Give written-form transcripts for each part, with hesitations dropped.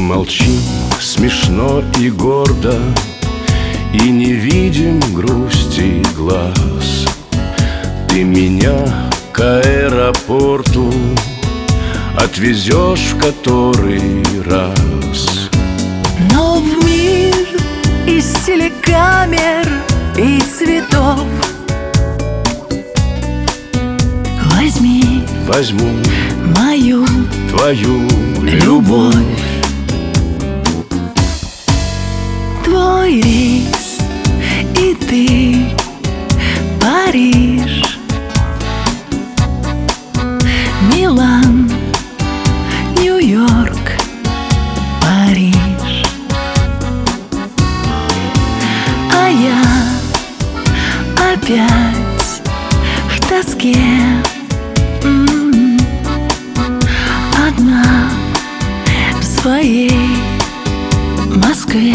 молчим смешно и гордо, и не видим грусти глаз. Ты меня к аэропорту отвезешь в который раз. Но в мир из телекамер и цветов возьму мою твою любовь. Твой рейс и ты, Париж, Милан, Нью-Йорк, Париж. А я опять в тоске, одна в своей Москве.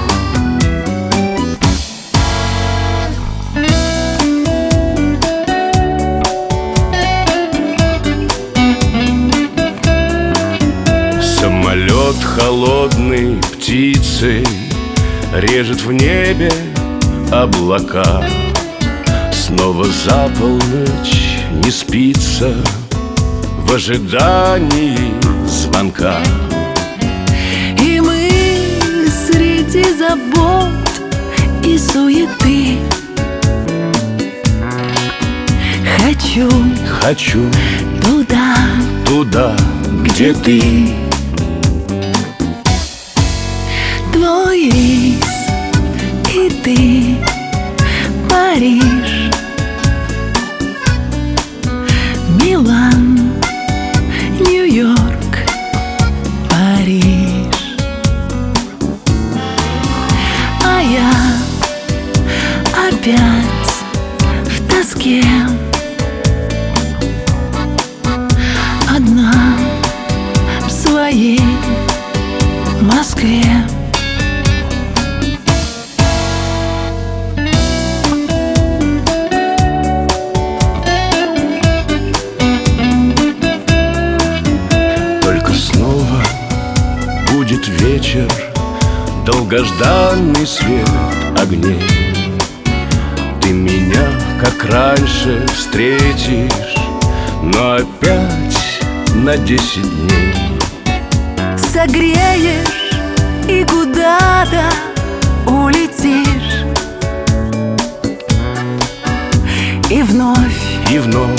Самолет холодной птицей режет в небе облака. Снова за полночь не спится в ожидании звонка. И мы среди забот и суеты. Хочу туда, где ты. Твой рейс и ты, Париж, Милан, Нью-Йорк, Париж. А я опять в тоске, одна в своей Москве. Только снова будет вечер, долгожданный свет огней. Ты меня, как раньше, встретишь, но опять на 10 дней. Согреешь и куда-то улетишь, и вновь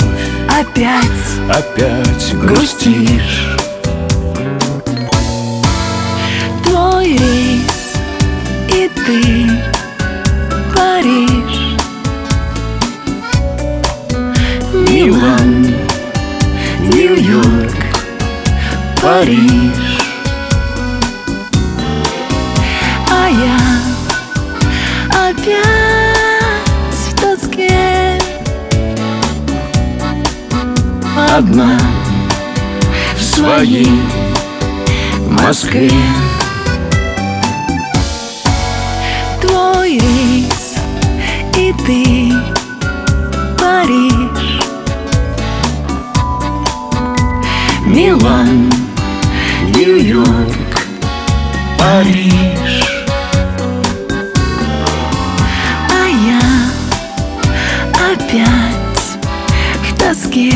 опять грустишь. Твой рейс и ты, Париж, Милан, Нью-Йорк, Париж. А я опять в тоске, Одна в своей Москве. Твой рейс и ты, Париж, Милан, Нью-Йорк, Париж. а я опять в тоске,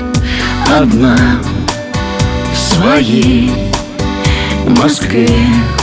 Одна в своей Москве.